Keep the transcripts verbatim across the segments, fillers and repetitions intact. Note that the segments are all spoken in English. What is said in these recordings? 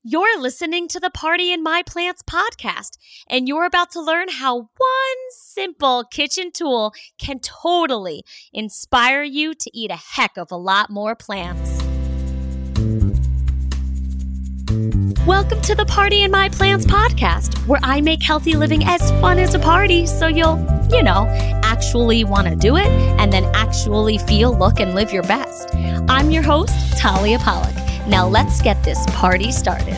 You're listening to the Party in My Plants podcast, and you're about to learn how one simple kitchen tool can totally inspire you to eat a heck of a lot more plants. Welcome to the Party in My Plants podcast, where I make healthy living as fun as a party so you'll, you know, actually want to do it and then actually feel, look, and live your best. I'm your host, Talia Pollock. Now let's get this party started.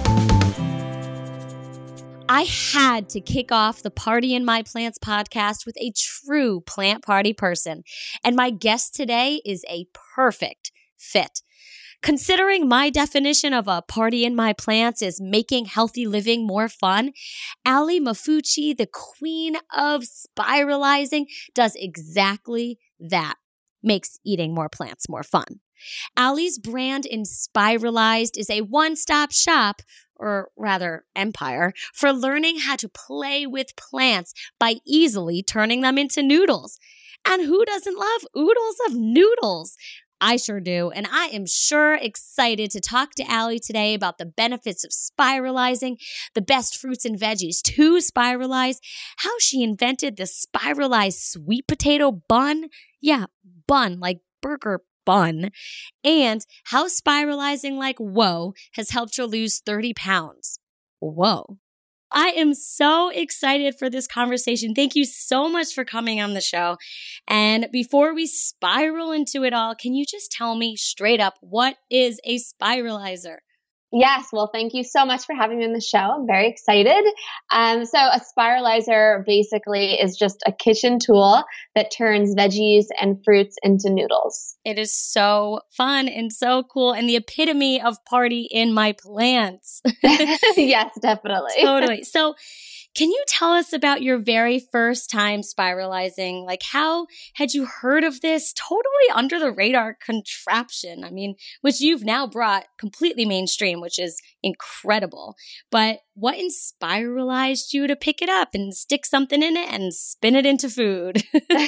I had to kick off the Party in My Plants podcast with a true plant party person, and my guest today is a perfect fit. Considering my definition of a party in my plants is making healthy living more fun, Ali Mafucci, the queen of spiralizing, does exactly that. Makes eating more plants more fun. Ali's brand in Spiralized is a one-stop shop, or rather empire, for learning how to play with plants by easily turning them into noodles. And who doesn't love oodles of noodles? I sure do, and I am sure excited to talk to Ali today about the benefits of spiralizing, the best fruits and veggies to spiralize, how she invented the spiralized sweet potato bun, yeah, bun, like burger bun, and how spiralizing like whoa has helped her lose thirty pounds. Whoa. I am so excited for this conversation. Thank you so much for coming on the show. And before we spiral into it all, can you just tell me straight up, what is a spiralizer? Yes. Well, thank you so much for having me on the show. I'm very excited. Um, so a spiralizer basically is just a kitchen tool that turns veggies and fruits into noodles. It is so fun and so cool and the epitome of party in my plants. Yes, definitely. Totally. So can you tell us about your very first time spiralizing? Like, how had you heard of this totally under the radar contraption? I mean, which you've now brought completely mainstream, which is incredible. But what inspiralized you to pick it up and stick something in it and spin it into food?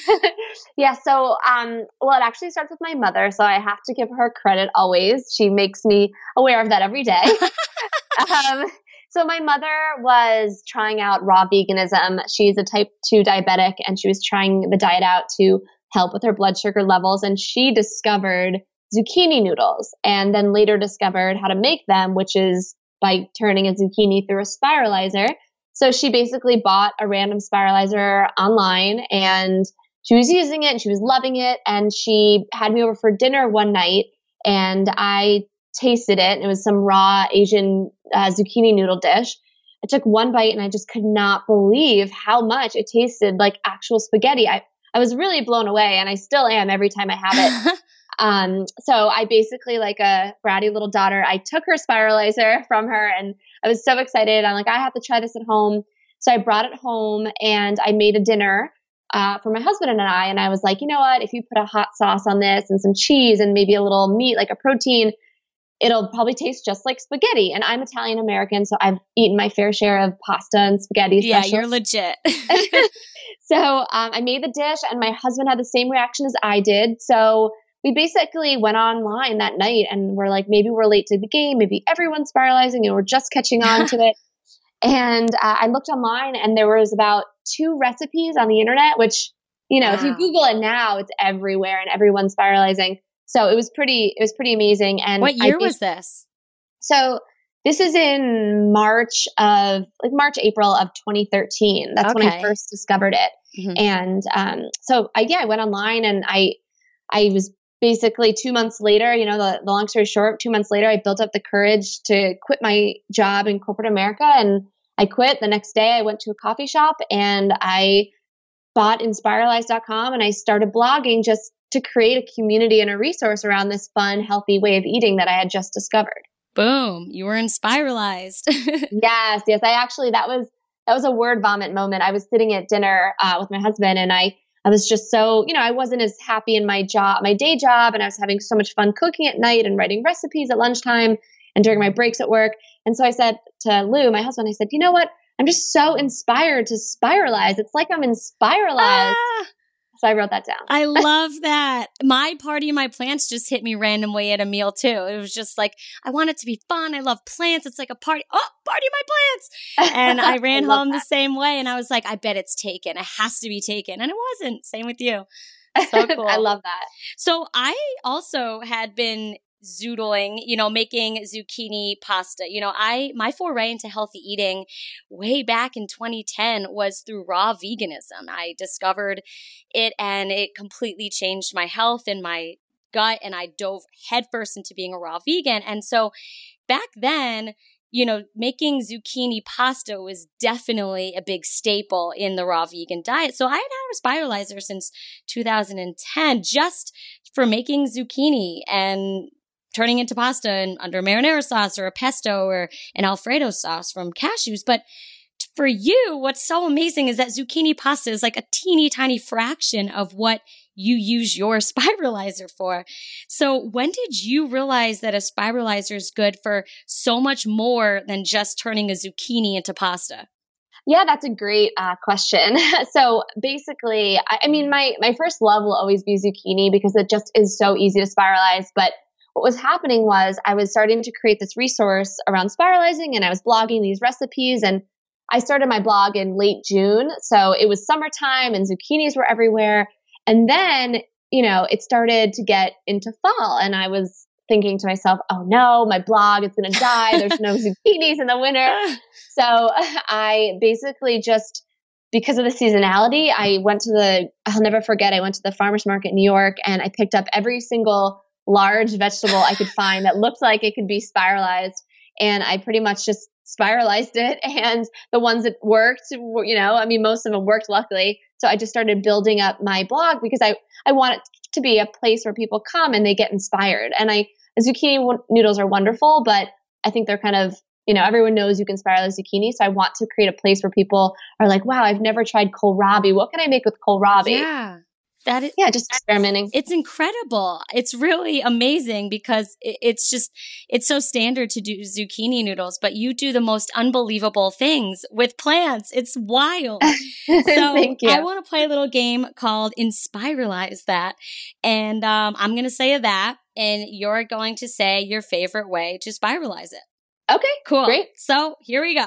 Yeah. So, um, well, it actually starts with my mother. So I have to give her credit always. She makes me aware of that every day. um, So my mother was trying out raw veganism. She's a type two diabetic, and she was trying the diet out to help with her blood sugar levels. And she discovered zucchini noodles and then later discovered how to make them, which is by turning a zucchini through a spiralizer. So she basically bought a random spiralizer online and she was using it and she was loving it. And she had me over for dinner one night and I tasted it. It was some raw Asian uh, zucchini noodle dish. I took one bite and I just could not believe how much it tasted like actual spaghetti. I, I was really blown away and I still am every time I have it. um, so I basically, like a bratty little daughter, I took her spiralizer from her and I was so excited. I'm like, I have to try this at home. So I brought it home and I made a dinner uh, for my husband and I. And I was like, you know what, if you put a hot sauce on this and some cheese and maybe a little meat, like a protein, it'll probably taste just like spaghetti. And I'm Italian American, so I've eaten my fair share of pasta and spaghetti. Yeah, special. you're legit. So um, I made the dish and my husband had the same reaction as I did. So we basically went online that night and we're like, maybe we're late to the game. Maybe everyone's spiralizing and we're just catching on to it. And uh, I looked online and there was about two recipes on the internet, which, you know, wow. If you Google it now, it's everywhere and everyone's spiralizing. So it was pretty, it was pretty amazing. And what year was this? So this is in March of like March, April of twenty thirteen. That's okay. When I first discovered it. Mm-hmm. And, um, so I, yeah, I went online and I, I was basically two months later, you know, the, the long story short, two months later, I built up the courage to quit my job in corporate America. And I quit. The next day I went to a coffee shop and I bought Inspiralize dot com and I started blogging just to create a community and a resource around this fun, healthy way of eating that I had just discovered. Boom. You were inspiralized. Yes. Yes. I actually, that was, that was a word vomit moment. I was sitting at dinner uh, with my husband and I, I was just so, you know, I wasn't as happy in my job, my day job, and I was having so much fun cooking at night and writing recipes at lunchtime and during my breaks at work. And so I said to Lou, my husband, I said, you know what? I'm just so inspired to spiralize. It's like I'm inspiralized. Ah. So I wrote that down. I love that. My Party in My Plants just hit me random way at a meal too. It was just like, I want it to be fun. I love plants. It's like a party. Oh, Party in My Plants. And I ran I home that. the same way. And I was like, I bet it's taken. It has to be taken. And it wasn't. Same with you. So cool. I love that. So I also had been zoodling, you know, making zucchini pasta. You know, I, my foray into healthy eating way back in twenty ten was through raw veganism. I discovered it and it completely changed my health and my gut. And I dove headfirst into being a raw vegan. And so back then, you know, making zucchini pasta was definitely a big staple in the raw vegan diet. So I had had a spiralizer since two thousand ten just for making zucchini and turning into pasta and under marinara sauce or a pesto or an Alfredo sauce from cashews. But for you, what's so amazing is that zucchini pasta is like a teeny tiny fraction of what you use your spiralizer for. So when did you realize that a spiralizer is good for so much more than just turning a zucchini into pasta? Yeah, that's a great uh, question. So basically, I, I mean, my, my first love will always be zucchini because it just is so easy to spiralize. But what was happening was I was starting to create this resource around spiralizing and I was blogging these recipes, and I started my blog in late June. So it was summertime and zucchinis were everywhere. And then, you know, it started to get into fall and I was thinking to myself, oh no, my blog is going to die. There's no zucchinis in the winter. So I basically just, because of the seasonality, I went to the, I'll never forget, I went to the farmer's market in New York and I picked up every single large vegetable I could find that looked like it could be spiralized. And I pretty much just spiralized it. And the ones that worked, were, you know, I mean, most of them worked, luckily. So I just started building up my blog because I, I want it to be a place where people come and they get inspired. And I, zucchini w- noodles are wonderful, but I think they're kind of, you know, everyone knows you can spiralize zucchini. So I want to create a place where people are like, wow, I've never tried kohlrabi. What can I make with kohlrabi? Yeah. That is, yeah, just experimenting. It's incredible. It's really amazing because it, it's just, it's so standard to do zucchini noodles, but you do the most unbelievable things with plants. It's wild. So Thank you. I want to play a little game called Inspiralize That. And um, I'm going to say that, and you're going to say your favorite way to spiralize it. Okay, cool. Great. So here we go.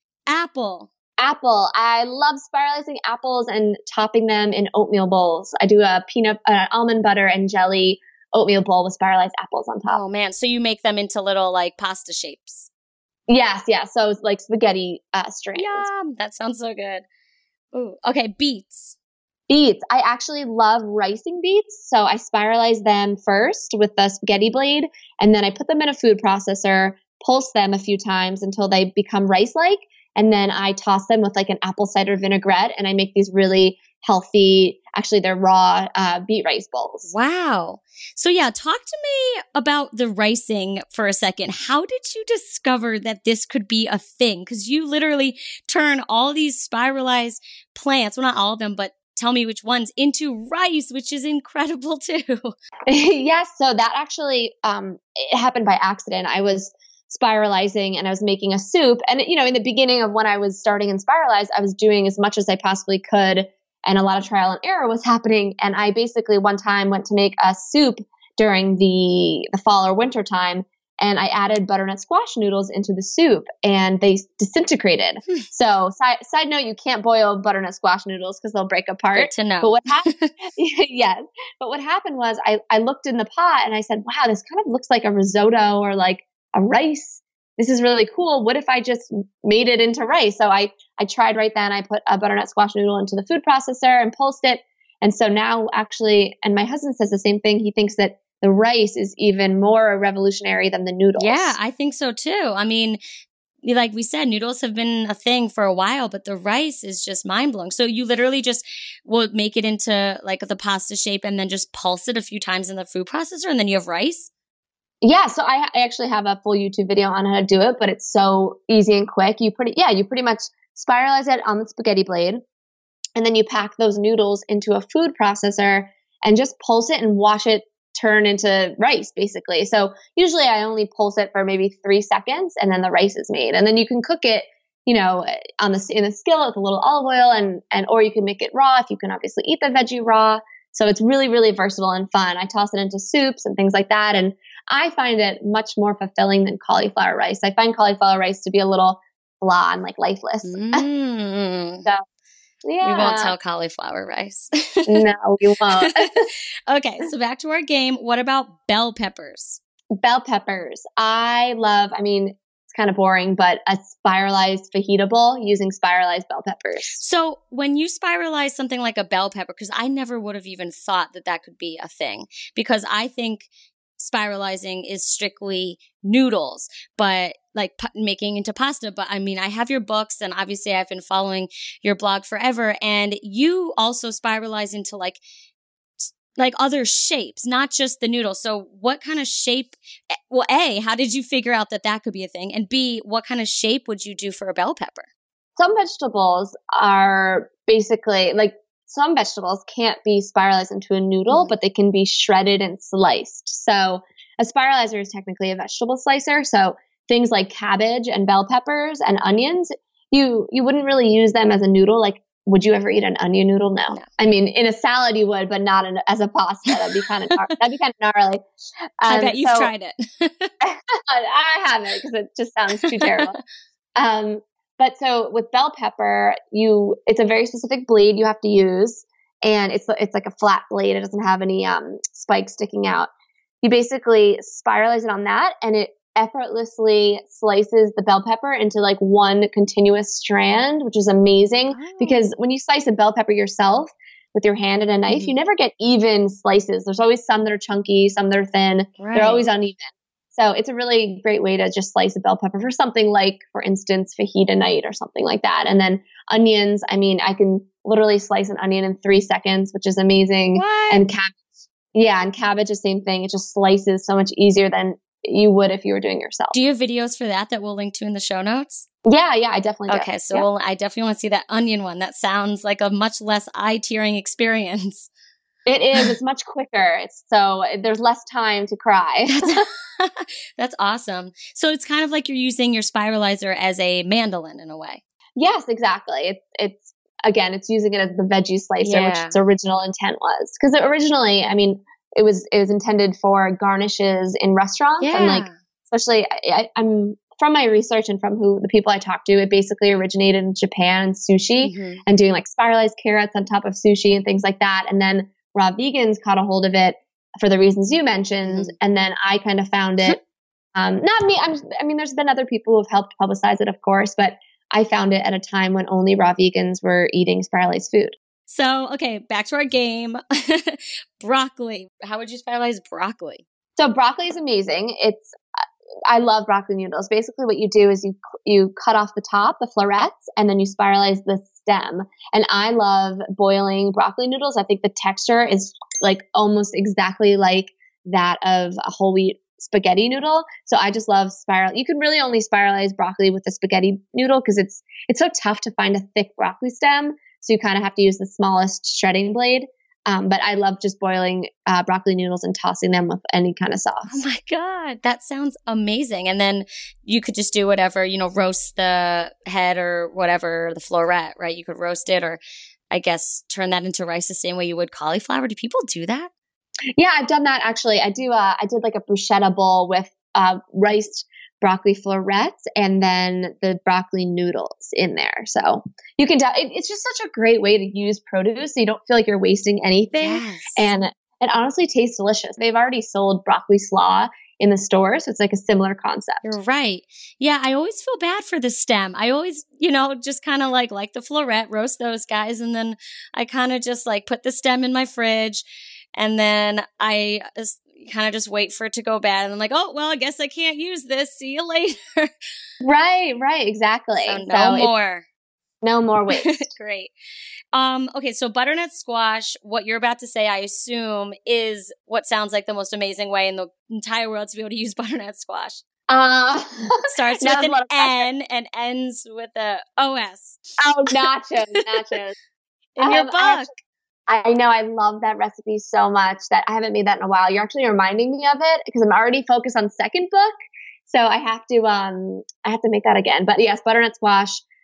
Apple. Apple. I love spiralizing apples and topping them in oatmeal bowls. I do a peanut, uh, almond butter and jelly oatmeal bowl with spiralized apples on top. Oh man. So you make them into little like pasta shapes. Yes. Yeah. So it's like spaghetti uh, strands. Yum. That sounds so good. Ooh. Okay. Beets. Beets. I actually love ricing beets. So I spiralize them first with the spaghetti blade, and then I put them in a food processor, pulse them a few times until they become rice-like. And then I toss them with like an apple cider vinaigrette, and I make these really healthy, actually they're raw uh, beet rice bowls. Wow. So yeah, talk to me about the ricing for a second. How did you discover that this could be a thing? Because you literally turn all these spiralized plants, well, not all of them, but tell me which ones, into rice, which is incredible too. Yes. So that actually um, it happened by accident. I was spiralizing and I was making a soup. And, you know, in the beginning of when I was starting in Spiralize, I was doing as much as I possibly could. And a lot of trial and error was happening. And I basically one time went to make a soup during the, the fall or winter time. And I added butternut squash noodles into the soup and they disintegrated. So side, side note, you can't boil butternut squash noodles because they'll break apart. Good to know. But what happened? Yes. But what happened was I, I looked in the pot and I said, wow, this kind of looks like a risotto or like a rice. This is really cool. What if I just made it into rice? So I, I tried right then. I put a butternut squash noodle into the food processor and pulsed it. And so now actually, and my husband says the same thing. He thinks that the rice is even more revolutionary than the noodles. Yeah, I think so too. I mean, like we said, noodles have been a thing for a while, but the rice is just mind blowing. So you literally just will make it into like the pasta shape and then just pulse it a few times in the food processor and then you have rice? Yeah, so I, I actually have a full YouTube video on how to do it, but it's so easy and quick. You pretty, yeah, you pretty much spiralize it on the spaghetti blade, and then you pack those noodles into a food processor and just pulse it and watch it turn into rice, basically. So usually I only pulse it for maybe three seconds, and then the rice is made, and then you can cook it you know, on the in the skillet with a little olive oil, and and or you can make it raw if you can obviously eat the veggie raw. So it's really, really versatile and fun. I toss it into soups and things like that. And I find it much more fulfilling than cauliflower rice. I find cauliflower rice to be a little blah and like lifeless. Mm. So, yeah. We won't tell cauliflower rice. No, we won't. Okay, so back to our game. What about bell peppers? Bell peppers. I love, I mean, it's kind of boring, but a spiralized fajita bowl using spiralized bell peppers. So when you spiralize something like a bell pepper, because I never would have even thought that that could be a thing, because I think spiralizing is strictly noodles, but like p- making into pasta. But I mean, I have your books, and obviously I've been following your blog forever, and you also spiralize into like like other shapes, not just the noodle. So what kind of shape, well, A, how did you figure out that that could be a thing? And B, what kind of shape would you do for a bell pepper? Some vegetables are basically like, some vegetables can't be spiralized into a noodle, mm-hmm. but they can be shredded and sliced. So a spiralizer is technically a vegetable slicer. So things like cabbage and bell peppers and onions, you you wouldn't really use them as a noodle. Like, would you ever eat an onion noodle? No. no. I mean, in a salad you would, but not in, as a pasta. That'd be kind of gnar- that'd be kind of gnarly. Um, I bet you've so, tried it. I haven't, because it just sounds too terrible. Um, but so with bell pepper, you it's a very specific blade you have to use, and it's it's like a flat blade. It doesn't have any um, spikes sticking out. You basically spiralize it on that, and it effortlessly slices the bell pepper into like one continuous strand, which is amazing. Oh. Because when you slice a bell pepper yourself with your hand and a knife, mm-hmm. you never get even slices. There's always some that are chunky, some that are thin. Right. They're always uneven. So it's a really great way to just slice a bell pepper for something like, for instance, fajita night or something like that. And then onions, I mean, I can literally slice an onion in three seconds, which is amazing. What? And cabbage, yeah, and cabbage, the same thing. It just slices so much easier than you would if you were doing it yourself. Do you have videos for that that we'll link to in the show notes? Yeah, yeah, I definitely do. Okay, so yeah. we'll, I definitely want to see that onion one. That sounds like a much less eye-tearing experience. It is. It's much quicker. It's so there's less time to cry. That's, that's awesome. So it's kind of like you're using your spiralizer as a mandolin in a way. Yes, exactly. It's it's again, it's using it as the veggie slicer, yeah. which its original intent was. Because originally, I mean, it was it was intended for garnishes in restaurants, yeah. and like especially I, I'm from my research and from who the people I talked to, it basically originated in Japan and sushi, mm-hmm. and doing like spiralized carrots on top of sushi and things like that. And then raw vegans caught a hold of it for the reasons you mentioned, mm-hmm. and then I kind of found it. um, not me. I'm, I mean, there's been other people who have helped publicize it, of course, but I found it at a time when only raw vegans were eating spiralized food. So, okay, back to our game. Broccoli. How would you spiralize broccoli? So broccoli is amazing. It's I love broccoli noodles. Basically what you do is you you cut off the top, the florets, and then you spiralize the stem. And I love boiling broccoli noodles. I think the texture is like almost exactly like that of a whole wheat spaghetti noodle. So I just love spiral. You can really only spiralize broccoli with a spaghetti noodle because it's it's so tough to find a thick broccoli stem. So you kind of have to use the smallest shredding blade. Um, but I love just boiling uh, broccoli noodles and tossing them with any kind of sauce. Oh my God, that sounds amazing. And then you could just do whatever, you know, roast the head or whatever, the floret, right? You could roast it, or I guess turn that into rice the same way you would cauliflower. Do people do that? Yeah, I've done that actually. I do. Uh, I did like a bruschetta bowl with uh, riced broccoli florets and then the broccoli noodles in there. So you can, it, it's just such a great way to use produce so you don't feel like you're wasting anything. Yes. And it honestly tastes delicious. They've already sold broccoli slaw in the store, so it's like a similar concept. You're right. Yeah, I always feel bad for the stem. I always, you know, just kind of like, like the floret, roast those guys. And then I kind of just like put the stem in my fridge. And then I kind of just wait for it to go bad. And I'm like, oh, well, I guess I can't use this. See you later. Right, right. Exactly. So no so more. No more waste. Great. Um, okay, so butternut squash, what you're about to say, I assume, is what sounds like the most amazing way in the entire world to be able to use butternut squash. Uh, Starts with an N and ends with a O S. Oh, nachos, nachos. In um, your book. I, actually, I know. I love that recipe so much that I haven't made that in a while. You're actually reminding me of it because I'm already focused on second book. So I have to, um, I have to make that again. But yes, butternut squash.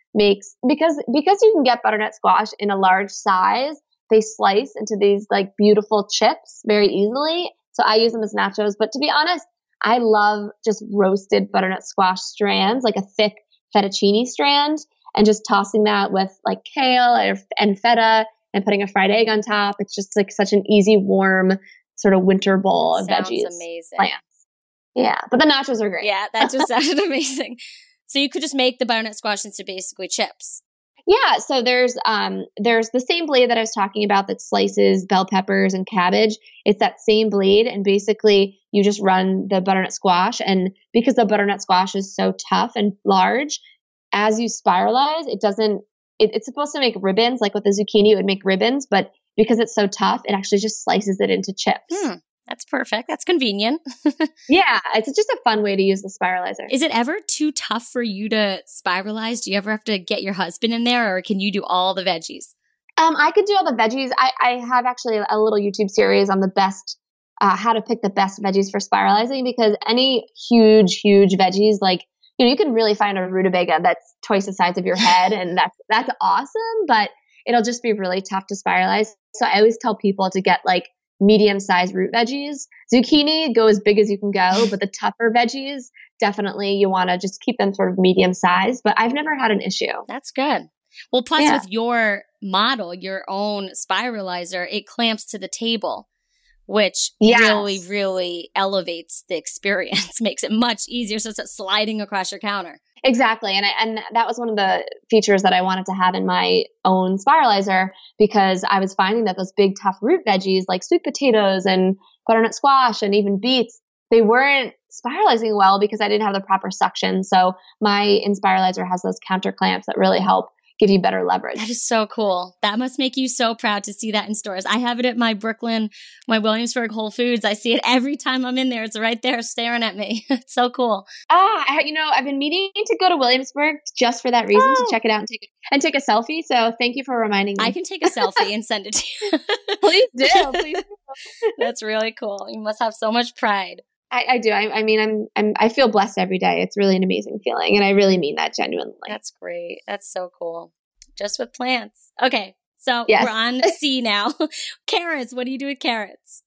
makes, because, because you can get butternut squash in a large size, they slice into these like beautiful chips very easily. So I use them as nachos. But to be honest, I love just roasted butternut squash strands, like a thick fettuccine strand, and just tossing that with like kale or, and feta and putting a fried egg on top. It's just like such an easy, warm sort of winter bowl of Sounds veggies. Amazing. Plants. Yeah, but the nachos are great. Yeah, that just sounded amazing. So you could just make the butternut squash into basically chips. Yeah, so there's um there's the same blade that I was talking about that slices bell peppers and cabbage. It's that same blade, and basically you just run the butternut squash, and because the butternut squash is so tough and large, as you spiralize, it doesn't it, it's supposed to make ribbons, like with the zucchini it would make ribbons, but because it's so tough, it actually just slices it into chips. Hmm. That's perfect. That's convenient. Yeah, it's just a fun way to use the spiralizer. Is it ever too tough for you to spiralize? Do you ever have to get your husband in there, or can you do all the veggies? Um, I could do all the veggies. I, I have actually a little YouTube series on the best, uh, how to pick the best veggies for spiralizing, because any huge, huge veggies, like, you know, you can really find a rutabaga that's twice the size of your head, and that's that's awesome, but it'll just be really tough to spiralize. So I always tell people to get like medium-sized root veggies. Zucchini, go as big as you can go, but the tougher veggies, definitely you want to just keep them sort of medium-sized. But I've never had an issue. That's good. Well, plus Yeah. with your model, your own spiralizer, it clamps to the table, which Yes. really, really elevates the experience, makes it much easier. So it's not sliding across your counter. Exactly. And I, and that was one of the features that I wanted to have in my own spiralizer, because I was finding that those big, tough root veggies like sweet potatoes and butternut squash and even beets, they weren't spiralizing well because I didn't have the proper suction. So my InSpiralizer has those counter clamps that really help give you better leverage. That is so cool. That must make you so proud to see that in stores. I have it at my Brooklyn, my Williamsburg Whole Foods. I see it every time I'm in there. It's right there staring at me. It's so cool. Ah, I, you know, I've been meaning to go to Williamsburg just for that reason, Oh. to check it out and take and take a selfie. So thank you for reminding me. I can take a selfie and send it to you. Please do. Please do. That's really cool. You must have so much pride. I, I do. I, I mean, I'm, I'm, I feel blessed every day. It's really an amazing feeling. And I really mean that genuinely. That's great. That's so cool. Just with plants. Okay. So Yes. we're on C now. Carrots. What do you do with carrots?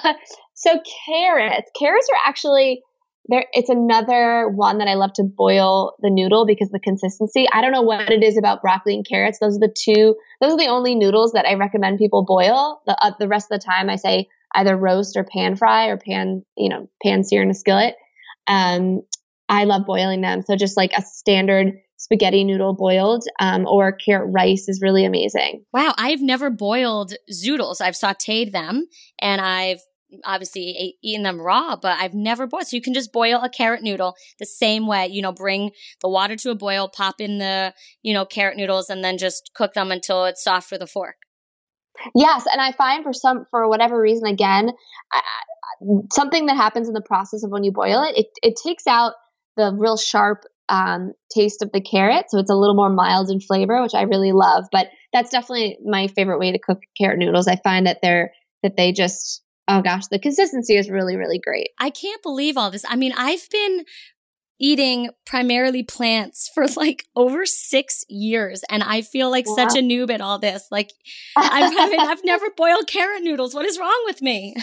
So carrots, carrots are actually there. It's another one that I love to boil the noodle because of the consistency. I don't know what it is about broccoli and carrots. Those are the two, those are the only noodles that I recommend people boil. The, uh, the rest of the time I say either roast or pan fry or pan, you know, pan sear in a skillet. Um, I love boiling them. So just like a standard spaghetti noodle boiled, um, or carrot rice is really amazing. Wow. I've never boiled zoodles. I've sauteed them and I've obviously ate, eaten them raw, but I've never boiled. So you can just boil a carrot noodle the same way, you know, bring the water to a boil, pop in the, you know, carrot noodles and then just cook them until it's soft with a fork. Yes. And I find for some, for whatever reason, again, I, something that happens in the process of when you boil it, it, it takes out the real sharp um, taste of the carrot. So it's a little more mild in flavor, which I really love. But that's definitely my favorite way to cook carrot noodles. I find that they're, that they just, oh gosh, the consistency is really, really great. I can't believe all this. I mean, I've been eating primarily plants for like over six years and I feel like Wow. such a noob at all this. Like I've, haven't, I've never boiled carrot noodles. What is wrong with me?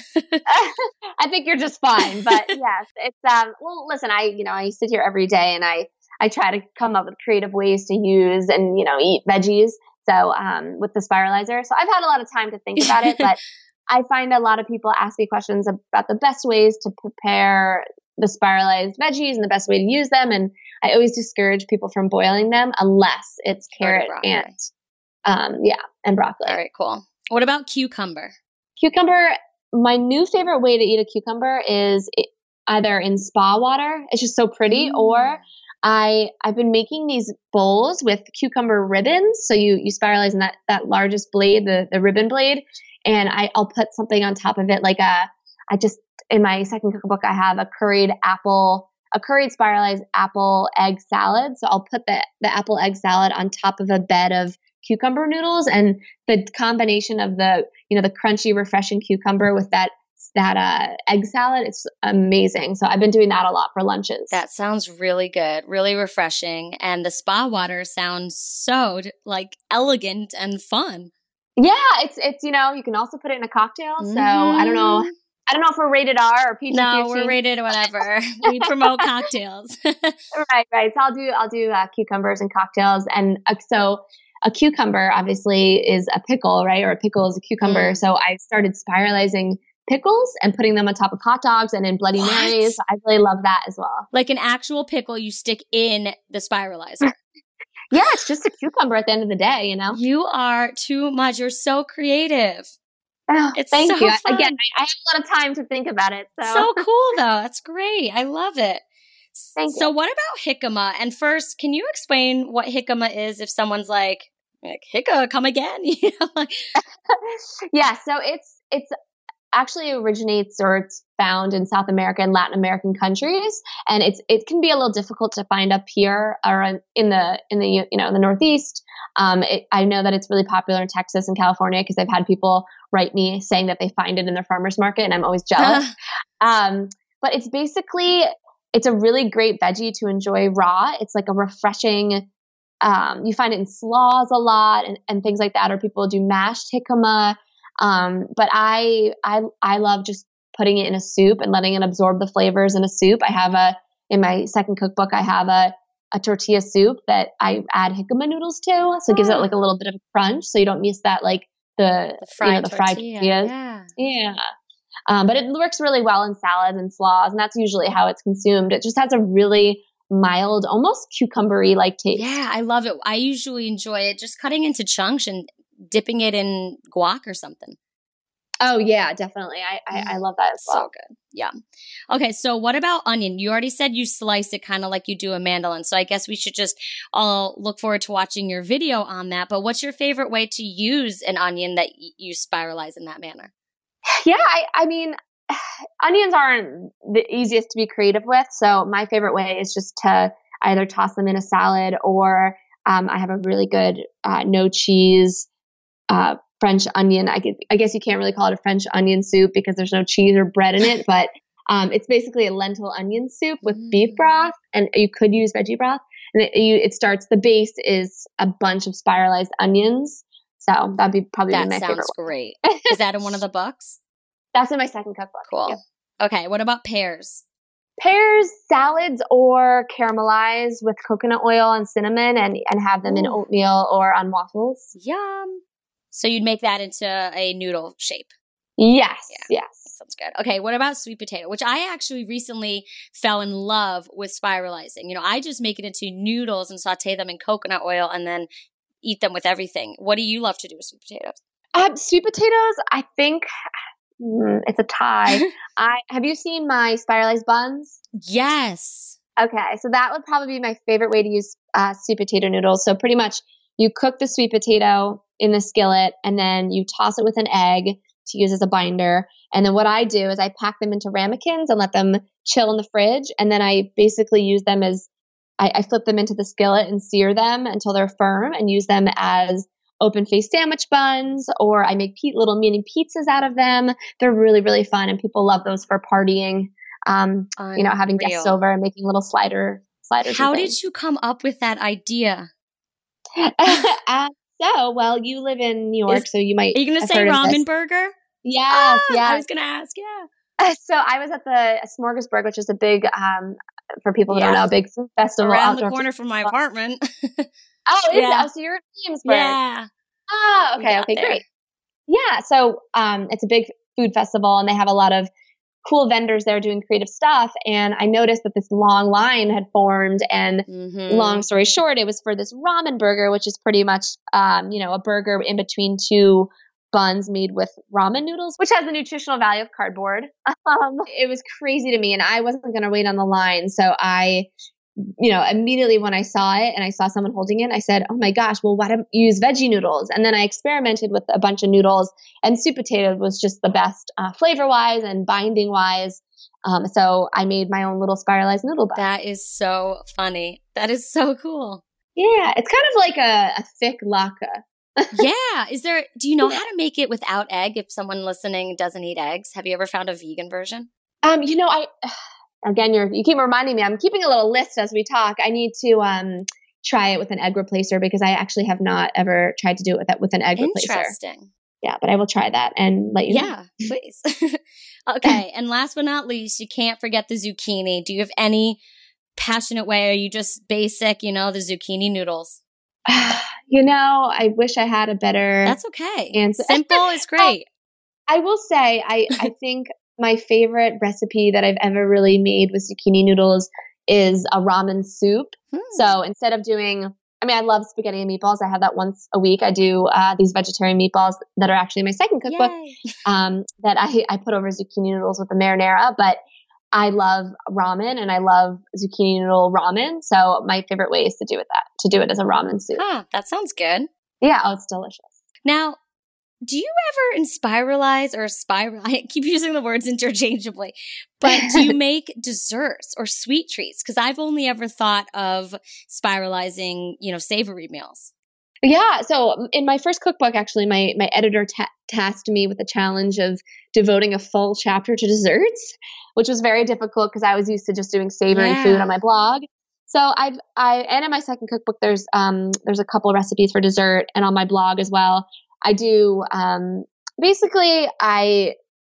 I think you're just fine. But yes, it's, um, well, listen, I, you know, I sit here every day and I, I try to come up with creative ways to use and, you know, eat veggies. So, um, with the spiralizer. So I've had a lot of time to think about it, but I find a lot of people ask me questions about the best ways to prepare the spiralized veggies and the best way to use them. And I always discourage people from boiling them unless it's carrot broccoli. and, um, yeah, and broccoli. All right, cool. What about cucumber? Cucumber, my new favorite way to eat a cucumber is it, either in spa water. It's just so pretty. Mm. Or I, I've been making these bowls with cucumber ribbons. So you, you spiralize in that, that largest blade, the, the ribbon blade. And I, I'll put something on top of it. Like a, I just, in my second cookbook, I have a curried apple, a curried spiralized apple egg salad. So I'll put the, the apple egg salad on top of a bed of cucumber noodles, and the combination of the, you know, the crunchy, refreshing cucumber with that that uh, egg salad. It's amazing. So I've been doing that a lot for lunches. That sounds really good, really refreshing. And the spa water sounds so like elegant and fun. Yeah, it's it's you know, you can also put it in a cocktail. So mm-hmm. I don't know. I don't know if we're rated R or P G. No, we're rated whatever. We promote cocktails. Right, right. So I'll do I'll do uh, cucumbers and cocktails, and uh, so a cucumber obviously is a pickle, right? Or a pickle is a cucumber. Mm. So I started spiralizing pickles and putting them on top of hot dogs and in Bloody what? Marys. I really love that as well. Like an actual pickle you stick in the spiralizer. Yeah, it's just a cucumber at the end of the day, you know? You are too much. You're so creative. Oh, it's thank so you. Fun. Again, I, I have a lot of time to think about it. So, so cool, though. That's great. I love it. Thank so you. What about jicama? And first, can you explain what jicama is if someone's like, like Hicka, come again? You know, like- yeah, so it's it's actually originates or it's found in South America and Latin American countries, and it's it can be a little difficult to find up here or in the in the you know in the Northeast. Um, it, I know that it's really popular in Texas and California because I've had people write me saying that they find it in their farmers market, and I'm always jealous. um, but it's basically it's a really great veggie to enjoy raw. It's like a refreshing. Um, you find it in slaws a lot and, and things like that, or people do mashed jicama. Um, but I, I, I love just putting it in a soup and letting it absorb the flavors in a soup. I have a, in my second cookbook, I have a, a tortilla soup that I add jicama noodles to. So it gives it like a little bit of a crunch. So you don't miss that, like the, the fried, you know, the fried tortilla, tortillas. Yeah. Yeah. Um, but it works really well in salads and slaws, and that's usually how it's consumed. It just has a really mild, almost cucumbery like taste. Yeah, I love it. I usually enjoy it just cutting into chunks and dipping it in guac or something. Oh yeah, definitely. I I, I love that as well. So good. Yeah. Okay, so what about onion? You already said you slice it kind of like you do a mandolin. So I guess we should just all look forward to watching your video on that. But what's your favorite way to use an onion that y- you spiralize in that manner? Yeah, I, I mean, onions aren't the easiest to be creative with. So my favorite way is just to either toss them in a salad or um, I have a really good uh, no cheese uh, French onion. I, could, I guess you can't really call it a French onion soup because there's no cheese or bread in it, but um, it's basically a lentil onion soup with mm. beef broth, and you could use veggie broth. And it, you, it starts, the base is a bunch of spiralized onions. So that'd be probably that my favorite. That sounds great. Is that in one of the books? That's in my second cookbook. Cool. Yeah. Okay. What about pears? Pears, salads, or caramelized with coconut oil and cinnamon, and, and have them Ooh. in oatmeal or on waffles. Yum. So you'd make that into a noodle shape. Yes. Yeah. Yes. That sounds good. Okay. What about sweet potato? Which I actually recently fell in love with spiralizing. You know, I just make it into noodles and saute them in coconut oil and then eat them with everything. What do you love to do with sweet potatoes? Um, sweet potatoes, I think mm, it's a tie. I have you seen my spiralized buns? Yes. Okay, so that would probably be my favorite way to use uh, sweet potato noodles. So pretty much you cook the sweet potato in the skillet and then you toss it with an egg to use as a binder. And then what I do is I pack them into ramekins and let them chill in the fridge. And then I basically use them as I, I flip them into the skillet and sear them until they're firm and use them as open faced sandwich buns, or I make pe- little mini pizzas out of them. They're really, really fun, and people love those for partying. Um, you know, having guests over and making little slider sliders. How did you come up with that idea? uh, so, well, you live in New York, Is, so you might. Are you going to say ramen burger? Yes, ah, yes. I was going to ask. Yeah. So I was at the Smorgasburg, which is a big, um, for people who yeah. don't know, a big food festival around the corner from my apartment. Oh, is yeah. it? Oh, so you're in Williamsburg. Yeah. Oh, okay, okay, there. Great. Yeah, so um, it's a big food festival, and they have a lot of cool vendors there doing creative stuff. And I noticed that this long line had formed, and mm-hmm. long story short, it was for this ramen burger, which is pretty much, um, you know, a burger in between two buns made with ramen noodles, which has the nutritional value of cardboard. Um, it was crazy to me, and I wasn't going to wait on the line. So I, you know, immediately when I saw it and I saw someone holding it, I said, oh my gosh, well, why don't you use veggie noodles? And then I experimented with a bunch of noodles, and sweet potato was just the best uh, flavor-wise and binding-wise. Um, so I made my own little spiralized noodle bun. That is so funny. That is so cool. Yeah, it's kind of like a, a thick latke. Yeah. Is there, do you know Yeah. how to make it without egg if someone listening doesn't eat eggs? Have you ever found a vegan version? Um, you know, I, again, you're, you keep reminding me, I'm keeping a little list as we talk. I need to, um, try it with an egg replacer because I actually have not ever tried to do it with, with an egg replacer. Interesting. Yeah, but I will try that and let you know. Yeah, please. Okay. And last but not least, you can't forget the zucchini. Do you have any passionate way? Or are you just basic, you know, the zucchini noodles? You know, I wish I had a better That's okay. answer. Simple is great. I will say, I, I think my favorite recipe that I've ever really made with zucchini noodles is a ramen soup. Hmm. So instead of doing, I mean, I love spaghetti and meatballs. I have that once a week. I do uh, these vegetarian meatballs that are actually my second cookbook um, that I, I put over zucchini noodles with the marinara. But I love ramen and I love zucchini noodle ramen. So my favorite way is to do it that, to do it as a ramen soup. Huh, that sounds good. Yeah, oh, it's delicious. Now, do you ever inspiralize or spiral? I keep using the words interchangeably, but do you make desserts or sweet treats? Because I've only ever thought of spiralizing, you know, savory meals. Yeah. So in my first cookbook, actually, my my editor ta- tasked me with the challenge of devoting a full chapter to desserts, which was very difficult because I was used to just doing savory Yeah. food on my blog. So I've I and in my second cookbook, there's um there's a couple recipes for dessert, and on my blog as well. I do, um, basically I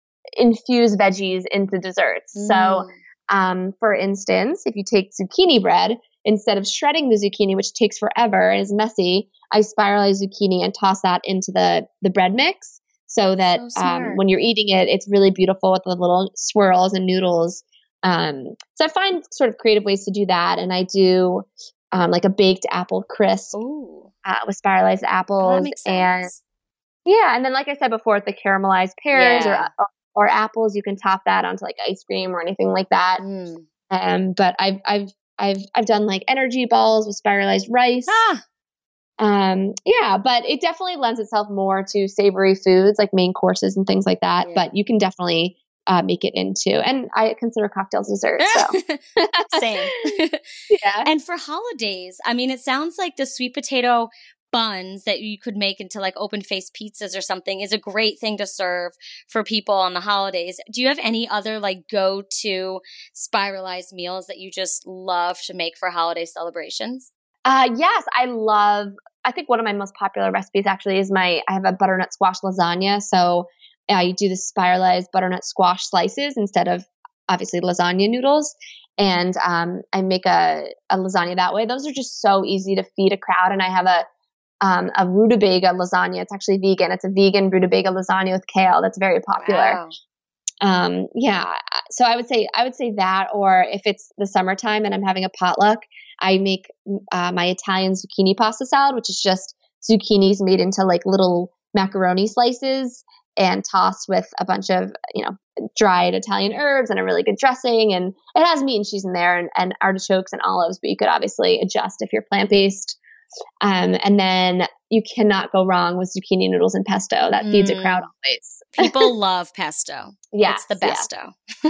infuse veggies into desserts. Mm. So, um, for instance, if you take zucchini bread, instead of shredding the zucchini, which takes forever and is messy, I spiralize zucchini and toss that into the, the bread mix so that, So um, smart. when you're eating it, it's really beautiful with the little swirls and noodles. Um, so I find sort of creative ways to do that. And I do, um, like a baked apple crisp, Ooh, uh, with spiralized oh, that apples makes and, sense. yeah, and then like I said before, the caramelized pears Yeah. or, or or apples, you can top that onto like ice cream or anything like that. Mm. Um, but I've I've I've I've done like energy balls with spiralized rice. Ah, Um, yeah, but it definitely lends itself more to savory foods like main courses and things like that. Yeah. But you can definitely uh, make it into, and I consider cocktails dessert. So same. yeah, And for holidays, I mean, it sounds like the sweet potato buns that you could make into like open faced pizzas or something is a great thing to serve for people on the holidays. Do you have any other like go to spiralized meals that you just love to make for holiday celebrations? uh, yes, I love. I think one of my most popular recipes actually is my. I have a butternut squash lasagna. So I do the spiralized butternut squash slices instead of obviously lasagna noodles. And um, I make a, a lasagna that way. Those are just so easy to feed a crowd. And I have a um, a rutabaga lasagna. It's actually vegan. It's a vegan rutabaga lasagna with kale. That's very popular. Wow. Um, yeah. So I would say I would say that, or if it's the summertime and I'm having a potluck, I make uh, my Italian zucchini pasta salad, which is just zucchinis made into like little macaroni slices and tossed with a bunch of, you know, dried Italian herbs and a really good dressing. And it has meat and cheese in there and, and artichokes and olives, but you could obviously adjust if you're plant-based. Um, and then you cannot go wrong with zucchini noodles and pesto. That feeds Mm. a crowd always. People love pesto. Yes, It's the besto.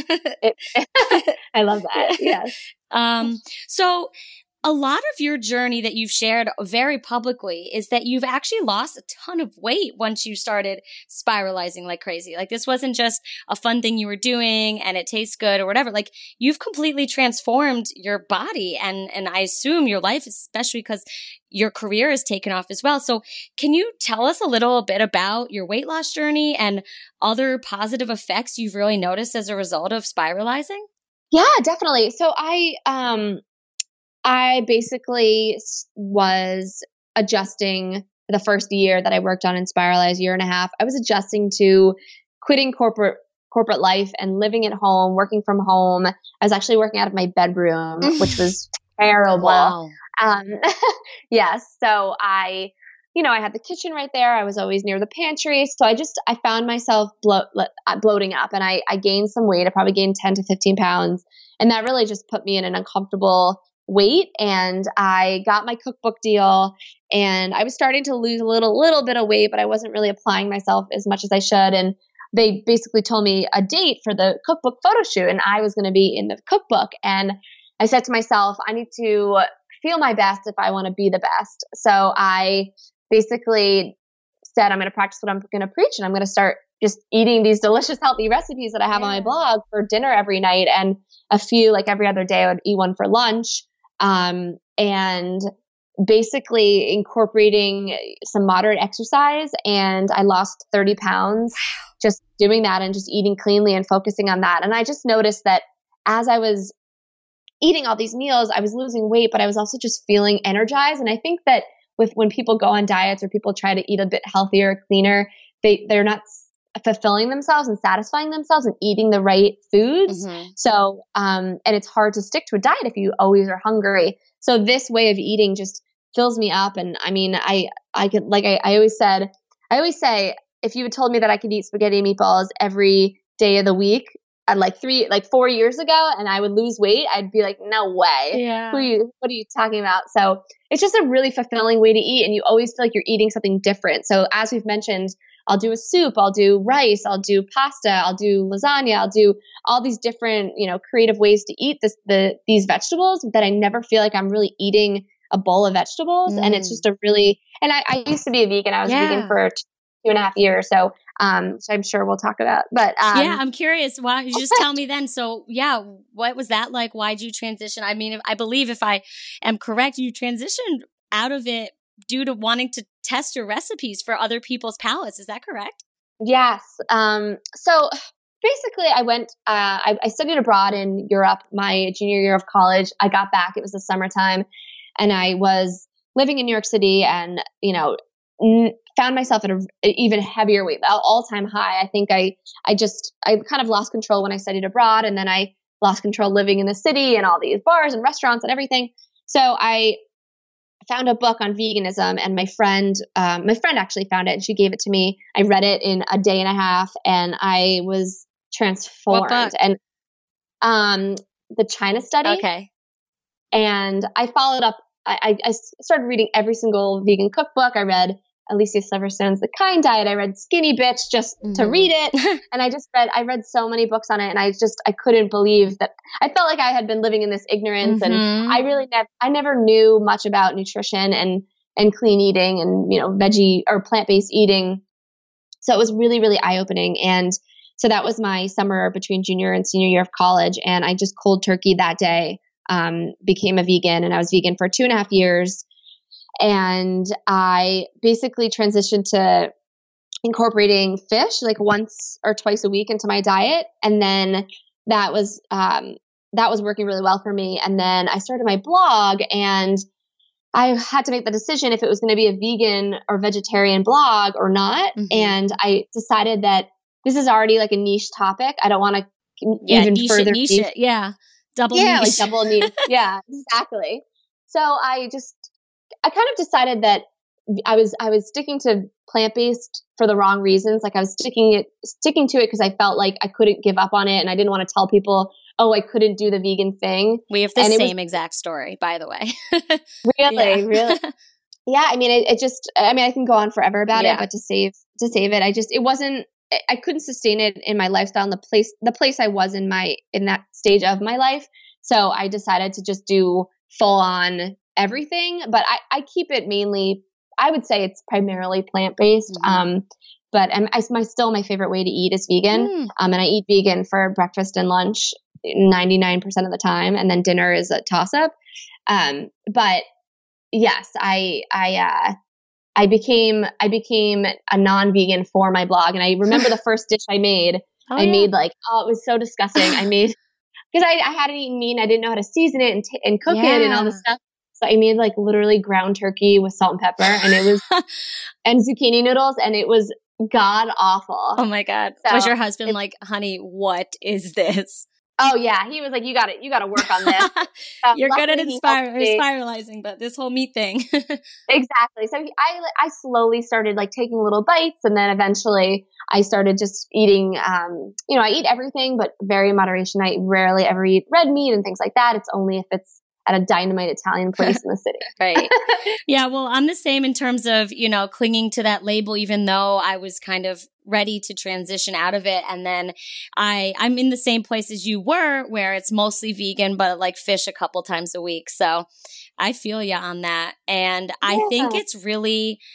It, I love that. Yes. Um, so a lot of your journey that you've shared very publicly is that you've actually lost a ton of weight once you started spiralizing like crazy. Like this wasn't just a fun thing you were doing and it tastes good or whatever. Like you've completely transformed your body and, and I assume your life, especially because your career has taken off as well. So can you tell us a little bit about your weight loss journey and other positive effects you've really noticed as a result of spiralizing? Yeah, definitely. So I, um, I basically was adjusting the first year that I worked on Inspiralize, year and a half. I was adjusting to quitting corporate corporate life and living at home, working from home. I was actually working out of my bedroom, which was terrible. Wow. Um, yes. So I, you know, I had the kitchen right there. I was always near the pantry. So I just, I found myself bloat, bloating up and I, I gained some weight. I probably gained ten to fifteen pounds. And that really just put me in an uncomfortable weight. And I got my cookbook deal and I was starting to lose a little, little bit of weight, but I wasn't really applying myself as much as I should. And they basically told me a date for the cookbook photo shoot and I was going to be in the cookbook. And I said to myself, I need to feel my best if I want to be the best. So I basically said, I'm going to practice what I'm going to preach, and I'm going to start just eating these delicious, healthy recipes that I have yeah. on my blog for dinner every night. And a few, like every other day, I would eat one for lunch. Um, and basically incorporating some moderate exercise. And I lost thirty pounds just doing that and just eating cleanly and focusing on that. And I just noticed that as I was eating all these meals, I was losing weight, but I was also just feeling energized. And I think that with when people go on diets or people try to eat a bit healthier, cleaner, they, they're not fulfilling themselves and satisfying themselves and eating the right foods. Mm-hmm. So, um, and it's hard to stick to a diet if you always are hungry. So this way of eating just fills me up. And I mean, I, I could, like I, I always said, I always say, if you had told me that I could eat spaghetti and meatballs every day of the week at like three, like four years ago, and I would lose weight, I'd be like, no way. Yeah. Who are you, what are you talking about? So it's just a really fulfilling way to eat. And you always feel like you're eating something different. So as we've mentioned, I'll do a soup, I'll do rice, I'll do pasta, I'll do lasagna, I'll do all these different, you know, creative ways to eat this, the, these vegetables that I never feel like I'm really eating a bowl of vegetables. Mm. And it's just a really, and I, I used to be a vegan. I was yeah. vegan for two and a half years. So, um, so I'm sure we'll talk about, but, um, yeah, I'm curious. Why don't you just tell me then? So yeah, what was that like? Why'd you transition? I mean, I believe if I am correct, you transitioned out of it due to wanting to test your recipes for other people's palates. Is that correct? Yes. Um, so basically I went, uh, I, I studied abroad in Europe my junior year of college. I got back, it was the summertime, and I was living in New York City and, you know, n- found myself at an even heavier weight, all time high. I think I, I just, I kind of lost control when I studied abroad, and then I lost control living in the city and all these bars and restaurants and everything. So I found a book on veganism, and my friend, um, my friend actually found it and she gave it to me. I read it in a day and a half and I was transformed. What book? And, um, the China Study. Okay. And I followed up, I, I started reading every single vegan cookbook. I read Alicia Silverstone's The Kind Diet. I read Skinny Bitch just mm-hmm. to read it. And I just read, I read so many books on it, and I just, I couldn't believe that I felt like I had been living in this ignorance. Mm-hmm. And I really never, I never knew much about nutrition and, and clean eating and, you know, veggie or plant-based eating. So it was really, really eye-opening. And so that was my summer between junior and senior year of college. And I just cold turkey that day, um, became a vegan, and I was vegan for two and a half years. And I basically transitioned to incorporating fish like once or twice a week into my diet. And then that was, um, that was working really well for me. And then I started my blog, and I had to make the decision if it was going to be a vegan or vegetarian blog or not. Mm-hmm. And I decided that this is already like a niche topic. I don't want to yeah, even niche further. It, niche it. Yeah. Double yeah, niche. like double niche. Yeah, exactly. So I just, I kind of decided that I was, I was sticking to plant-based for the wrong reasons. Like I was sticking it, sticking to it because I felt like I couldn't give up on it, and I didn't want to tell people, oh, I couldn't do the vegan thing. We have the and same was, exact story, by the way. really, really. Yeah. I mean, it, it just, I mean, I can go on forever about yeah. it, but to save, to save it, I just, it wasn't, I couldn't sustain it in my lifestyle and the place, the place I was in my, in that stage of my life. So I decided to just do full on everything, but I, I keep it mainly, I would say it's primarily plant-based. Mm-hmm. Um, but I'm, I, my, still my favorite way to eat is vegan. Mm. Um, and I eat vegan for breakfast and lunch ninety-nine percent of the time. And then dinner is a toss up. Um, but yes, I, I, uh, I became, I became a non-vegan for my blog. And I remember the first dish I made, oh, I yeah. made like, oh, it was so disgusting. I made, because I, I hadn't eaten meat and I didn't know how to season it and, t- and cook yeah. it and all this stuff. So I made like literally ground turkey with salt and pepper, and it was, and zucchini noodles, and it was god awful. Oh my God. So was your husband like, honey, what is this? Oh yeah. He was like, you got to, you got to work on this. Uh, You're good at inspir- spiralizing, but this whole meat thing. Exactly. So he, I, I slowly started like taking little bites, and then eventually I started just eating, um, you know, I eat everything, but very in moderation. I rarely ever eat red meat and things like that. It's only if it's at a dynamite Italian place in the city. Right. Yeah. Well, I'm the same in terms of, you know, clinging to that label, even though I was kind of ready to transition out of it. And then I, I'm in the same place as you were, where it's mostly vegan, but like fish a couple times a week. So I feel you on that. And I yeah. think it's really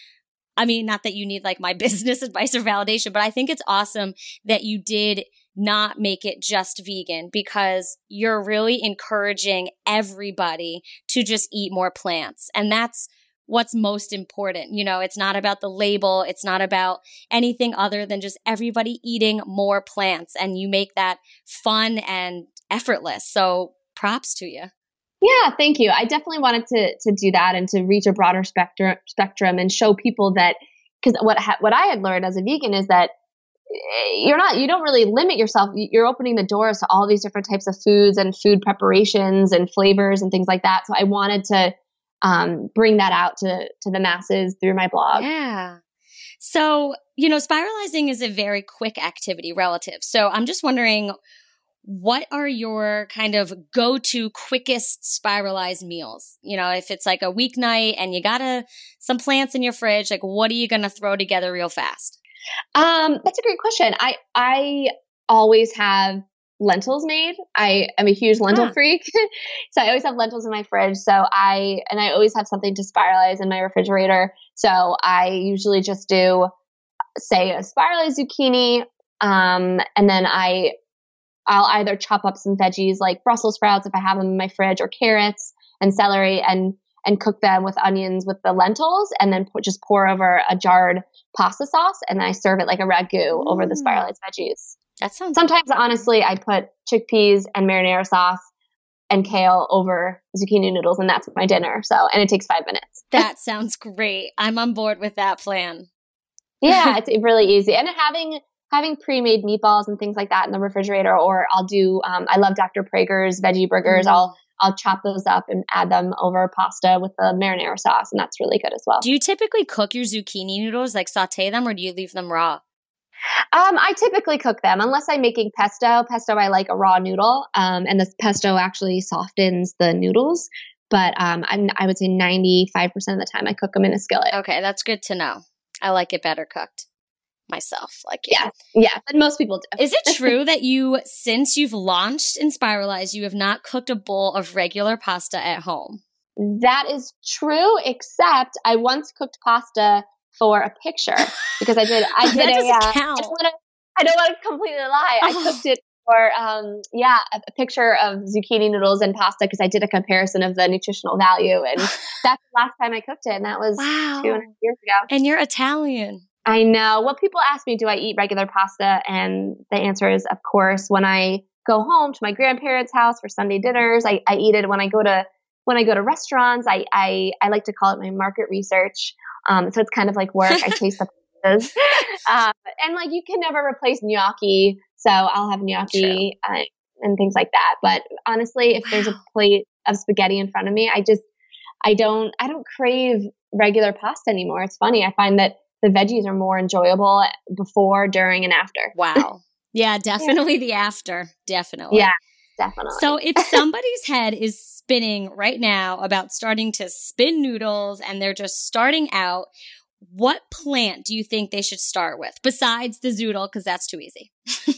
I mean, not that you need like my business advice or validation, but I think it's awesome that you did not make it just vegan, because you're really encouraging everybody to just eat more plants. And that's what's most important. You know, it's not about the label. It's not about anything other than just everybody eating more plants. And you make that fun and effortless. So props to you. Yeah, thank you. I definitely wanted to to do that and to reach a broader spectrum spectrum and show people that, because what ha- what I had learned as a vegan is that you're not you don't really limit yourself. You're opening the doors to all these different types of foods and food preparations and flavors and things like that. So I wanted to um, bring that out to to the masses through my blog. Yeah. So, you know, spiralizing is a very quick activity relative. So I'm just wondering, what are your kind of go-to quickest spiralized meals? You know, if it's like a weeknight and you got a, some plants in your fridge, like what are you going to throw together real fast? Um, that's a great question. I, I always have lentils made. I am a huge lentil Huh. freak. So I always have lentils in my fridge. So I, and I always have something to spiralize in my refrigerator. So I usually just do, say, a spiralized zucchini. Um, and then I, I'll either chop up some veggies like Brussels sprouts if I have them in my fridge, or carrots and celery, and and cook them with onions with the lentils, and then put, just pour over a jarred pasta sauce, and then I serve it like a ragu mm. over the spiralized veggies. That sounds Sometimes, good. Honestly, I put chickpeas and marinara sauce and kale over zucchini noodles, and that's my dinner. So, and it takes five minutes. That sounds great. I'm on board with that plan. Yeah, it's really easy. And having having pre-made meatballs and things like that in the refrigerator, or I'll do, um, I love Doctor Prager's veggie burgers. Mm. I'll I'll chop those up and add them over pasta with the marinara sauce, and that's really good as well. Do you typically cook your zucchini noodles, like saute them, or do you leave them raw? Um, I typically cook them, unless I'm making pesto. Pesto, I like a raw noodle, um, and the pesto actually softens the noodles. But um, I'm, I would say ninety-five percent of the time I cook them in a skillet. Okay, that's good to know. I like it better cooked myself. Like you. Yeah, yeah, but most people do. Is it true that you, since you've launched Inspiralize, you have not cooked a bowl of regular pasta at home? That is true, except I once cooked pasta for a picture, because I did. I did that a. doesn't Uh, count. I don't want to. I don't want to completely lie. I cooked it for, um, yeah, a, a picture of zucchini noodles and pasta, because I did a comparison of the nutritional value, and that's the last time I cooked it, and that was wow. two and a half years ago. And you're Italian. I know. Well, people ask me, do I eat regular pasta? And the answer is, of course. When I go home to my grandparents' house for Sunday dinners, I, I eat it. When I go to when I go to restaurants, I I, I like to call it my market research. Um, so it's kind of like work. I taste the places, um, and like you can never replace gnocchi. So I'll have gnocchi uh, and things like that. But honestly, if wow. there's a plate of spaghetti in front of me, I just I don't I don't crave regular pasta anymore. It's funny. I find that the veggies are more enjoyable before, during, and after. Wow. Yeah, definitely yeah. the after. Definitely. Yeah, definitely. So if somebody's head is spinning right now about starting to spin noodles and they're just starting out, what plant do you think they should start with besides the zoodle? Because that's too easy.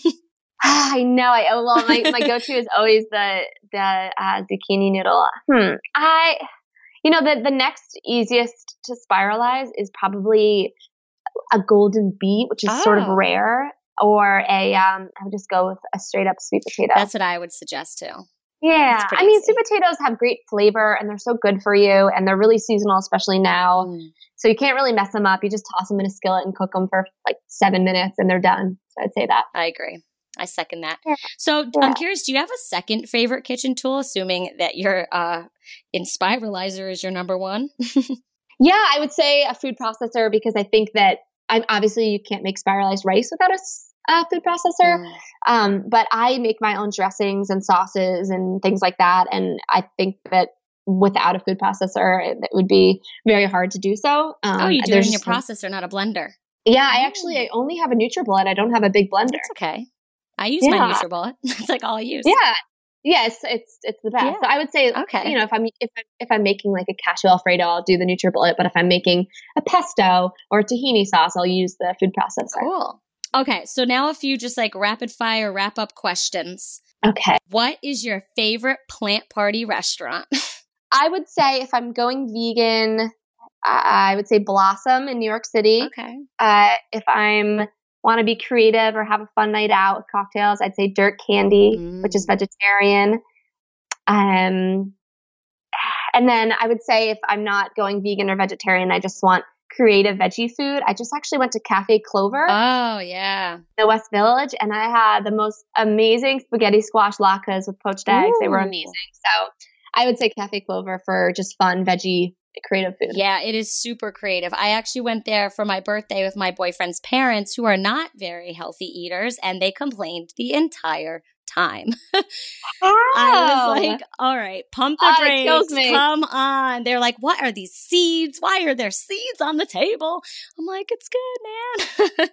I know. I well, my, my go-to is always the the uh, zucchini noodle. Hmm. I, you know, the the next easiest to spiralize is probably a golden beet, which is oh. sort of rare, or a, um, I would just go with a straight up sweet potato. That's what I would suggest too. Yeah. I mean, easy. Sweet potatoes have great flavor and they're so good for you, and they're really seasonal, especially now. Mm. So you can't really mess them up. You just toss them in a skillet and cook them for like seven minutes and they're done. So I'd say that. I agree. I second that. Yeah. So yeah. I'm curious, do you have a second favorite kitchen tool, assuming that your uh, Inspiralizer is your number one? Yeah, I would say a food processor, because I think that I'm obviously you can't make spiralized rice without a uh, food processor. Mm. Um, but I make my own dressings and sauces and things like that. And I think that without a food processor, it, it would be very hard to do so. Um, oh, you do it in your processor, not a blender. Yeah, I actually I only have a NutriBullet. I don't have a big blender. That's okay. I use yeah. my NutriBullet. That's like all I use. Yeah. Yes, it's it's the best. Yeah. So I would say, okay. you know, if I'm if I'm, if I'm making like a cashew Alfredo, I'll do the NutriBullet. But if I'm making a pesto or a tahini sauce, I'll use the food processor. Cool. Okay, so now a few just like rapid fire wrap up questions. Okay. What is your favorite plant party restaurant? I would say if I'm going vegan, I, I would say Blossom in New York City. Okay. Uh, if I'm want to be creative or have a fun night out with cocktails, I'd say Dirt Candy, mm. which is vegetarian. Um, and then I would say if I'm not going vegan or vegetarian, I just want creative veggie food. I just actually went to Cafe Clover. Oh, yeah. In the West Village, and I had the most amazing spaghetti squash latkes with poached eggs. Ooh. They were amazing. So I would say Cafe Clover for just fun veggie creative food. Yeah, it is super creative. I actually went there for my birthday with my boyfriend's parents, who are not very healthy eaters, and they complained the entire time. Oh. I was like, all right, pump the oh, brakes. Come on. They're like, what are these seeds? Why are there seeds on the table? I'm like, it's good, man.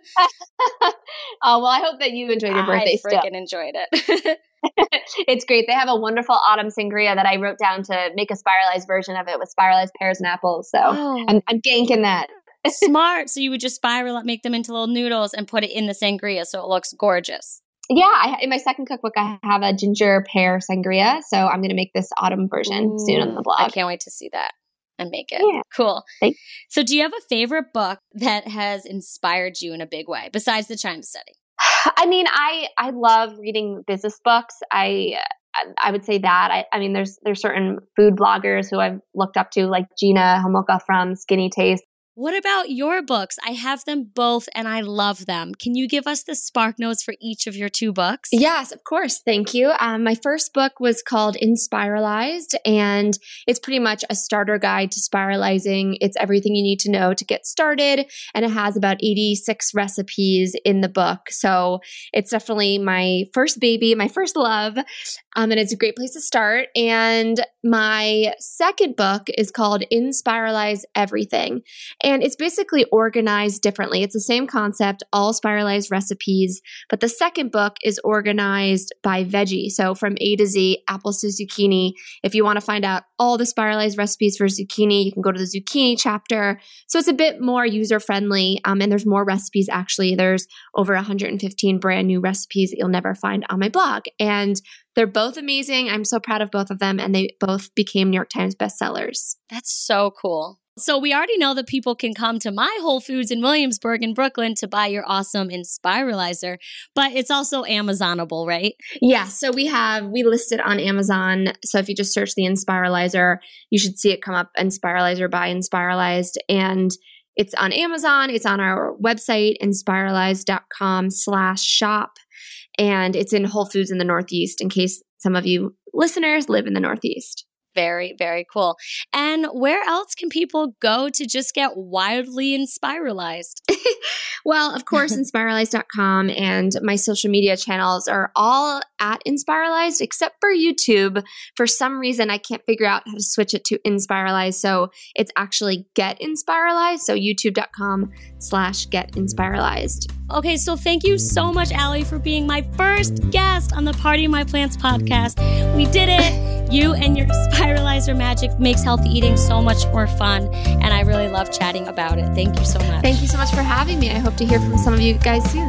Oh, well, I hope that you enjoyed your birthday I still. freaking enjoyed it. It's great. They have a wonderful autumn sangria that I wrote down to make a spiralized version of it with spiralized pears and apples. So oh. I'm, I'm ganking that. Smart. So you would just spiral it, make them into little noodles and put it in the sangria so it looks gorgeous. Yeah, I, in my second cookbook, I have a ginger pear sangria. So I'm going to make this autumn version Ooh, soon on the blog. I can't wait to see that and make it. Yeah. Cool. Thanks. So do you have a favorite book that has inspired you in a big way besides the China Study? I mean, I, I love reading business books. I I would say that. I, I mean, there's there's certain food bloggers who I've looked up to, like Gina Homolka from Skinny Taste. What about your books? I have them both and I love them. Can you give us the spark notes for each of your two books? Yes, of course. Thank you. Um, my first book was called Inspiralized, and it's pretty much a starter guide to spiralizing. It's everything you need to know to get started, and it has about eighty-six recipes in the book. So it's definitely my first baby, my first love, um, and it's a great place to start. And my second book is called Inspiralize Everything. And it's basically organized differently. It's the same concept, all spiralized recipes, but the second book is organized by veggie. So from A to Z, apples to zucchini. If you want to find out all the spiralized recipes for zucchini, you can go to the zucchini chapter. So it's a bit more user-friendly, um, and there's more recipes actually. There's over one hundred fifteen brand new recipes that you'll never find on my blog. And they're both amazing. I'm so proud of both of them, and they both became New York Times bestsellers. That's so cool. So we already know that people can come to my Whole Foods in Williamsburg in Brooklyn to buy your awesome Inspiralizer, but it's also Amazonable, right? Yeah. So we have, we list it on Amazon. So if you just search the Inspiralizer, you should see it come up, Inspiralizer by Inspiralized. And it's on Amazon. It's on our website, inspiralized.com slash shop. And it's in Whole Foods in the Northeast, in case some of you listeners live in the Northeast. Very, very cool. And where else can people go to just get wildly inspiralized? Well, of course, inspiralized dot com, and my social media channels are all at Inspiralized, except for YouTube. For some reason, I can't figure out how to switch it to Inspiralized. So it's actually Get Inspiralized. So youtube.com slash Get Inspiralized. Okay, so thank you so much, Allie, for being my first guest on the Party My Plants podcast. We did it. You and your Spiralizer magic makes healthy eating so much more fun, and I really love chatting about it. Thank you so much. Thank you so much for having me. I hope to hear from some of you guys soon.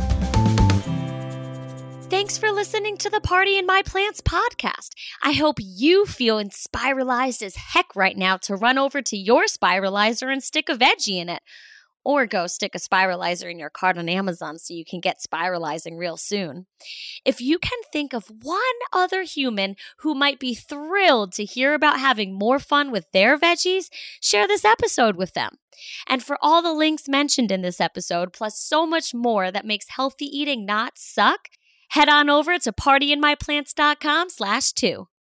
Thanks for listening to the Party in My Plants podcast. I hope you feel inspiralized as heck right now to run over to your Spiralizer and stick a veggie in it. Or go stick a Spiralizer in your cart on Amazon so you can get spiralizing real soon. If you can think of one other human who might be thrilled to hear about having more fun with their veggies, share this episode with them. And for all the links mentioned in this episode, plus so much more that makes healthy eating not suck, head on over to partyinmyplants.com slash two.